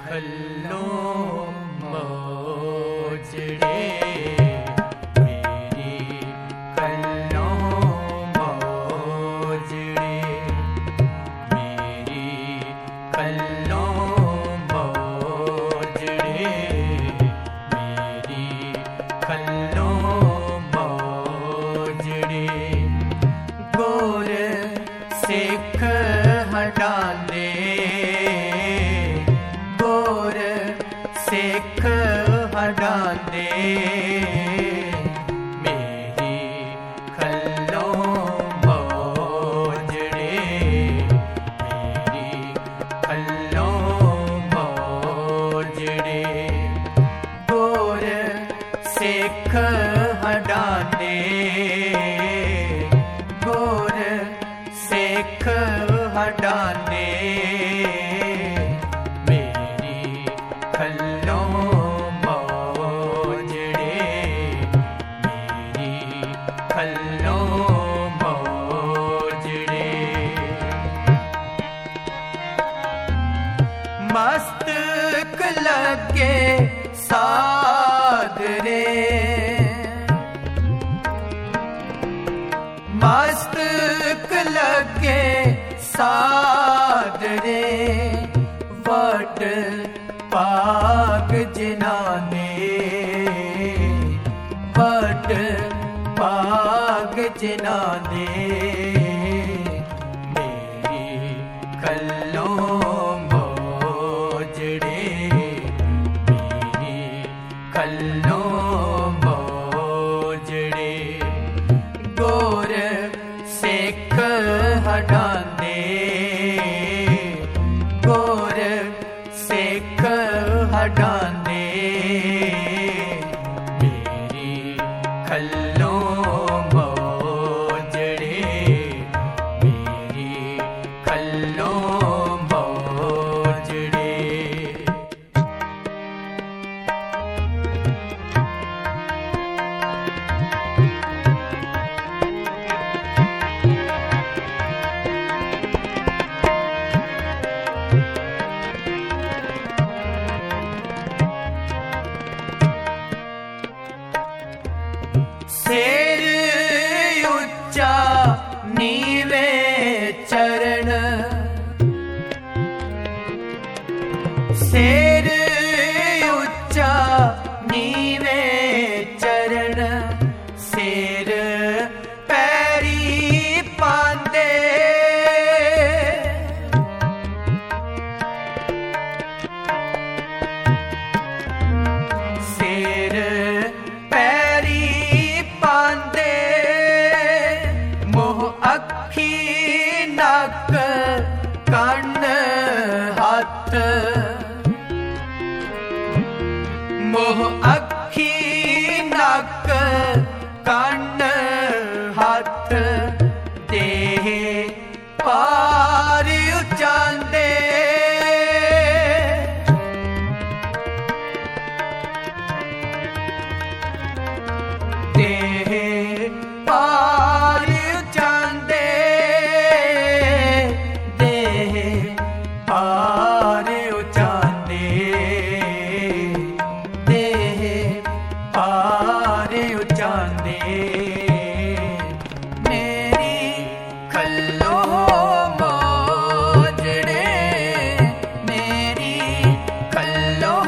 ਖੱਲੋਂ ਮੋਜੜੇ ਮੇਰੀ ਖੱਲੋਂ ਮੋਜੜੇ ਮੇਰੀ ਖੱਲੋਂ ਮੋਜੜੇ ਮੇਰੀ ਖੱਲੋਂ ਮੋਜੜੇ ਗੁਰ ਸਿੱਖ ਹਟਾਲੇ ਸਿੱਖ ਹਟਾਲੇ ਮੇਰੀ ਖੱਲੋਂ ਮੋਜੜੇ ਮੇਰੀ ਖੱਲੋਂ ਮੋਜੜੇ ਗੁਰ ਸਿੱਖ ਹਟਾਲੇ ਗੁਰ ਸਿੱਖ ਹਟਾਲੇ ਖੱਲੋਂ ਮੋਜੜੇ ਮੇਰੀ ਖੱਲੋਂ ਮੋਜੜੇ ਮਸਤਕ ਲੱਗੇ ਸਾਦਰੇ ਮਸਤਕ ਲੱਗੇ ਸਾਦਰੇ ਵਟ ਭਾਗ ਜਿਨ੍ਹਾਂ ਨੇ ਵਟ ਭਾਗ ਜਿਨ੍ਹਾਂ ਨੇ ਮੇਰੀ ਖੱਲੋਂ ਮੋਜੜੇ ਮੇਰੀ ਖੱਲੋਂ ਮੋਜੜੇ ਗੁਰ ਸਿੱਖ ਹਟਾਲੇ ਗੁਰ ਸਿੱਖ ਹਟਾਲੇ ਮੇਰੀ ਖੱਲੋਂ ਮੋਜੜੇ ਮੇਰੀ ਖੱਲੋਂ ਮੋਜੜੇ ਸਿਰ ਉੱਚਾ ਨੀਵੇਂ ਚਰਨ ਸਿਰ ਉੱਚਾ ਨੀਵੇਂ ਚਰਨ ਸਿਰ ਪੈਰੀ ਪਾਂਦੇ ਸਿਰ ਅੱਖੀ ਨੱਕ ਕੰਨ ਹੱਥ ਮੋਹ ਅੱਖੀ ਨੱਕ ਕੰਨ ਹੱਥ ਦੇਹ ਪਾਰ ਉਚਾਂਦੇ ਦੇਹ ਪਾਰ ਪਾਰ ਉਚਾਂਦੇ ਦੇਹ ਪਾਰ ਉਚਾਂਦੇ ਮੇਰੀ ਖੱਲੋਂ ਮੋਜੜੇ ਮੇਰੀ ਖੱਲੋਂ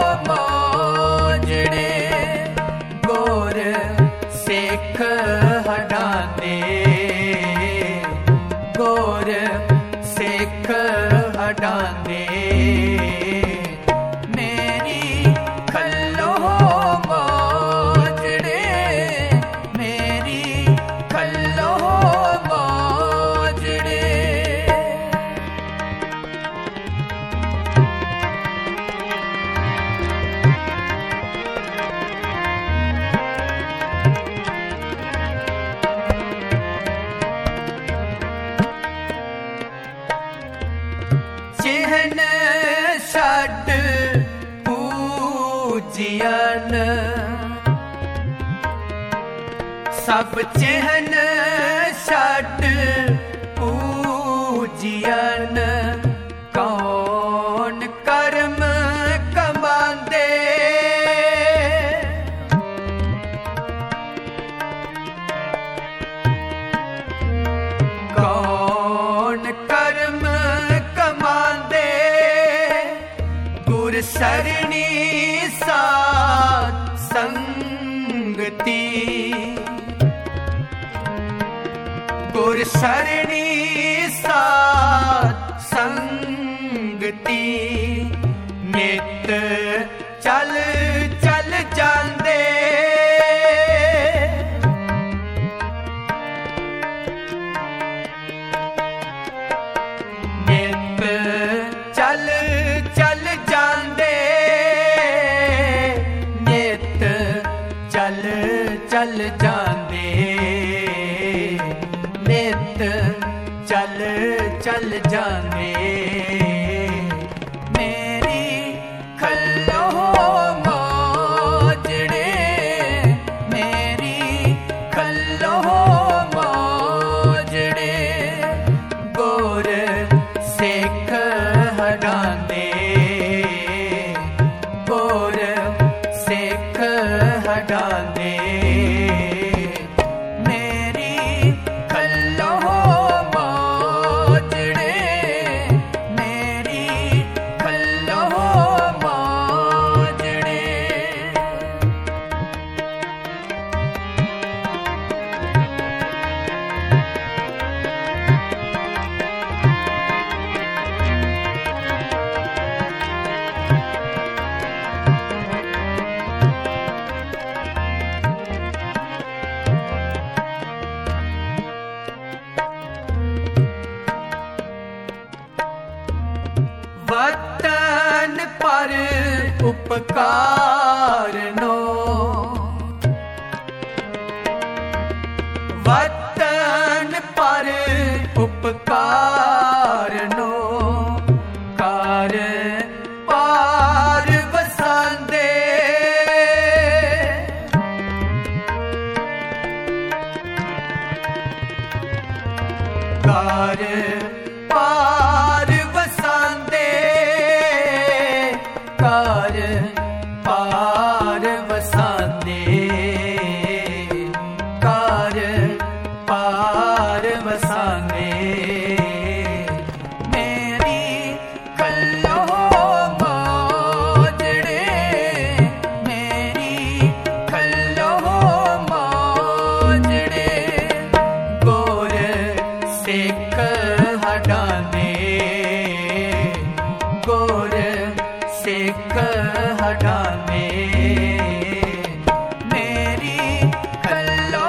ਮੋਜੜੇ ਗੁਰ ਸਿੱਖ ਹਟਾਲੇ ਗੁਰ ਸਿੱਖ ਹਟਾਲੇ ਮੇਰੀ ਖੱਲੋਂ ਮੋਜੜੇ ਮੇਰੀ ਖੱਲੋਂ ਮੋਜੜੇ ਚਿਹਨ ਛੱਡ ਪੂਜੀਅਨ ਸਭ ਚਿਹਨ ਛੱਡ ਪੂਜੀਅਨ ਕੌਣ ਕਰਮ सरणी साध संगति गुर सरणी साध संगति नित चल चल जांदे नित चल चल जांदे नित चल चल जांदे नित चल चल जांदे मेरी खल्लो मोजड़े मेरी खल्लो मोजड़े गुर सिख हटांदे गुर सिख हटांदे मेरी खल्लो मोजड़े मेरी खल्लो मोजड़े वतन पर उपकार नो वतन पर उपकार नो कार पार वसांदे कार पार वसांदे कार पार वसांदे कार पार वसांदे मेरी खल्लो मोजड़े मेरी खल्लो मोजड़े गुर सिख हटांदे गुर सिख हटांदे मेरी खल्लो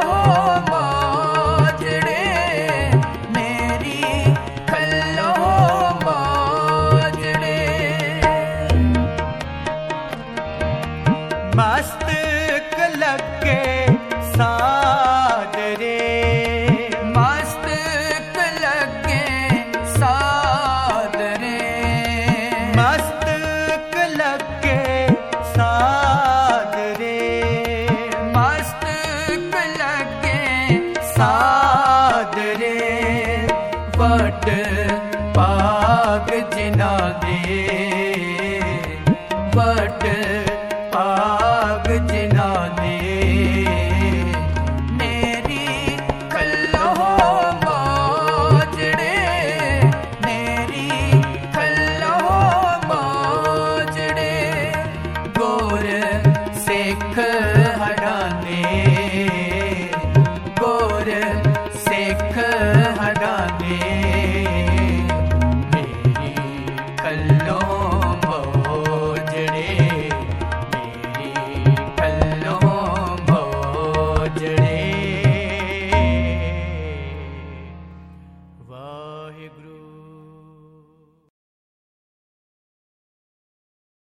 मोजड़े मेरी खल्लो मोजड़े मस्तक लगे सादरे मस्तक लगे सादरे मस्तक लगे सादरे मस्तक लगे सादरे वट पाग जिना दे वट